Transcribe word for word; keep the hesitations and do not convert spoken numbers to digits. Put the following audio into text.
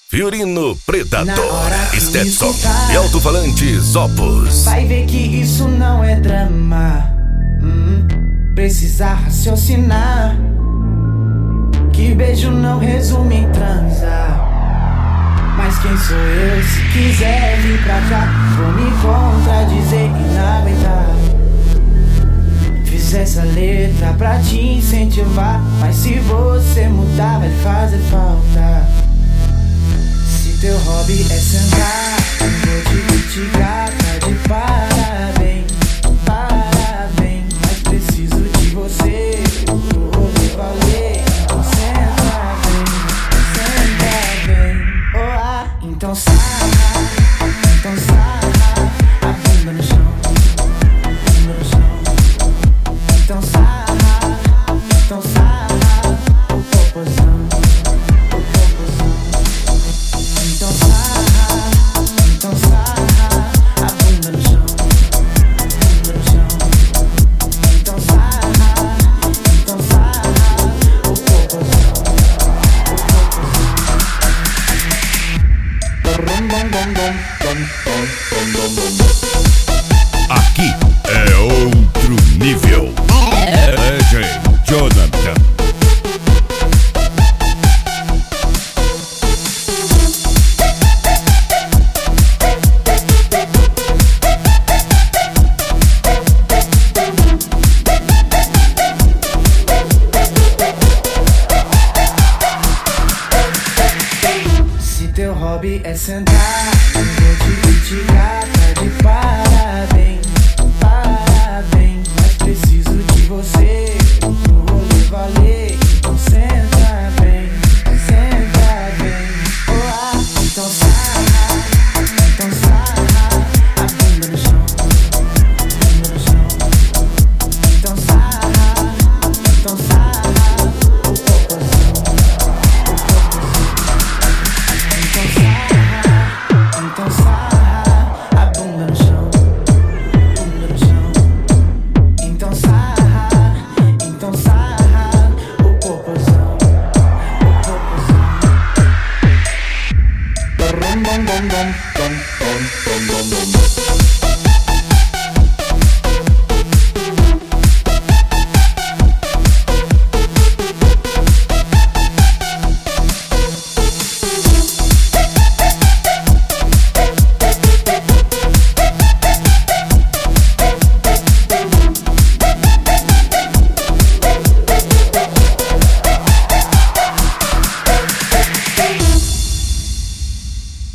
Fiorino Predador, Stetson escutar, e alto-falantes Opus. vai ver que isso não é drama. hum, Precisa raciocinar, que beijo não resume em transar. Mas quem sou eu? Se quiser vir pra cá, vou me contradizer e não aguentar. Fiz essa letra pra te incentivar, mas se você mudar vai fazer falta. Se teu hobby é sentar, eu vou te criticar, tá de parabéns, parabéns. Mas preciso de você, pro rolê valer. Então senta bem, senta bem. Oh, ah, então sarra, então sarra a bunda no chão, bunda no chão. Então sarra, então sarra o popozão, o popozão. Então sarra, então sarra a bunda no chão, bunda no chão. Então sarra, então sarra o popozão, o popozão. Aqui é outro nível. D J Jonathan. Se teu hobby é sentar, eu vou te criticar, tá de parabéns, parabéns. Mas preciso de você, pro rolê valer. Então senta bem, senta bem. Oh, ah, então sarra, então sarra a bunda no chão, bunda no chão. Então sarra, então sarra o popozão, o popozão. Então sarra, então sarra a bunda no chão, bunda no chão. Então sarra, então sarra o popozão, o popozão. Bom, bom, bom, bom, bom, bom, bom, bom, bom.